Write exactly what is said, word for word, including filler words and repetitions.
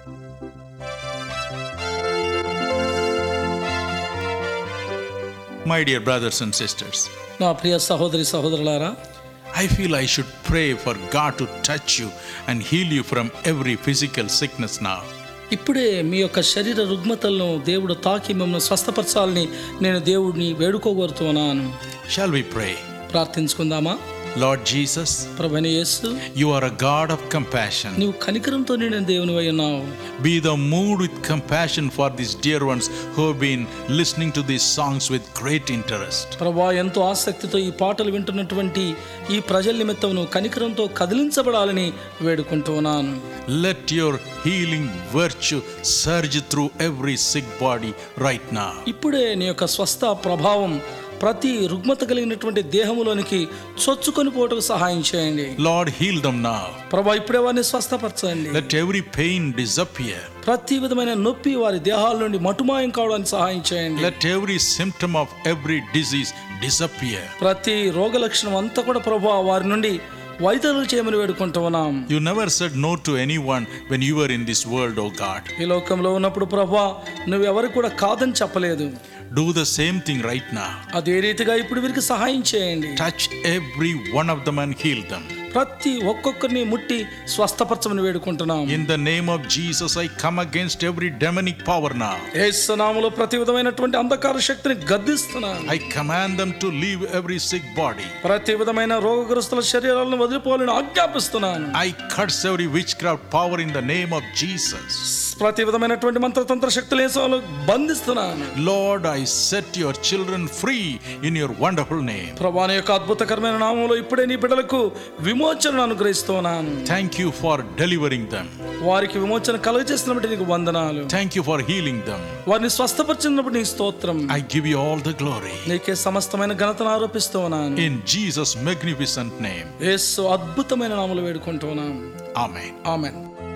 My dear brothers and sisters, నా ప్రియ సహోదరి సహోదరులారా, I feel I should pray for God to touch you and heal you from every physical sickness now. ఇప్పుడే మీ యొక్క శరీర రుగ్మతలను దేవుడు తాకి మిమ్మల్ని స్వస్థపరచాలని నేను దేవుడిని వేడుకోగోరుతున్నాను. Shall we pray? ప్రార్థించుకుందామా? Lord Jesus, ప్రభువైన యేసు, you are a God of compassion. నీవు కనికరంతో నిండిన దేవునివై ఉన్నావు. Be the moved with compassion for these dear ones who have been listening to these songs with great interest. ప్రభువా, ఎంతో ఆసక్తితో ఈ పాటలు వింటున్నటువంటి ఈ ప్రజల నిమిత్తం నువ్వు కనికరంతో కదిలించబడాలని వేడుకుంటున్నాను. Let your healing virtue surge through every sick body right now. ఇప్పుడే నీ యొక్క స్వస్థ ప్రభావం ప్రతి రుగ్మత కలిగినటువంటి దేహములోనికి చొచ్చుకొని పోవటకు సహాయం చేయండి. Lord, heal them now. ప్రభువా, ఇప్పుడే వారిని స్వస్థపరచండి. Let every pain disappear. ప్రతి విధమైన నొప్పి వారి దేహాల నుండి మటుమాయం కావడానికి సహాయం చేయండి. Let every symptom of every disease disappear. ప్రతి రోగ లక్షణం అంతా కూడా ప్రభువా వారి నుండి వైదొలుగు చేయమని వేడుకుంటున్నాం. You never said no to anyone when you were in this world, oh God. ఈ లోకంలో ఉన్నప్పుడు ప్రభువా నువ్వు ఎవరికి కూడా కాదని చెప్పలేదు. Do the same thing right now. అదే రీతిగా ఇప్పుడు వీరికి సహాయం చేయండి. Touch every one of them and heal them. ప్రతి ఒక్కొక్కరిని ముట్టి స్వస్థపరచమని వేడుకుంటున్నాం. In the name of Jesus, I come against every demonic power now. యేసు నామములో ప్రతి విధమైనటువంటి అంధకార శక్తిని గద్దిస్తున్నాను. I command them to leave every sick body. ప్రతి విధమైన రోగగ్రస్తుల శరీరాలను వదిలిపోవాలని ఆజ్ఞాపిస్తున్నాను. I curse every witchcraft power in the name of Jesus. ప్రతి విధమైనటువంటి మంత్రతంత్ర శక్తులు యేసులో బంధిస్తున్నాను. Lord, I set your children free in your wonderful name. ప్రభువా, నీ యొక్క అద్భుతకరమైన నామములో ఇప్పుడే నీ బిడ్డలకు విమోచన అనుగ్రహిస్తున్నాను. Thank you for delivering them. వారికి విమోచన కలుగజేస్తున్నప్పుడు నీకు వందనాలు. Thank you for healing them. వారిని స్వస్థపరిచినప్పుడు నీకు స్తోత్రం. I give you all the glory. నీకే సమస్తమైన ఘనతను ఆరోపిస్తున్నాను. In Jesus' magnificent name. యేసు అద్భుతమైన నామములో వేడుకుంటున్నాను. Amen. ఆమేన్.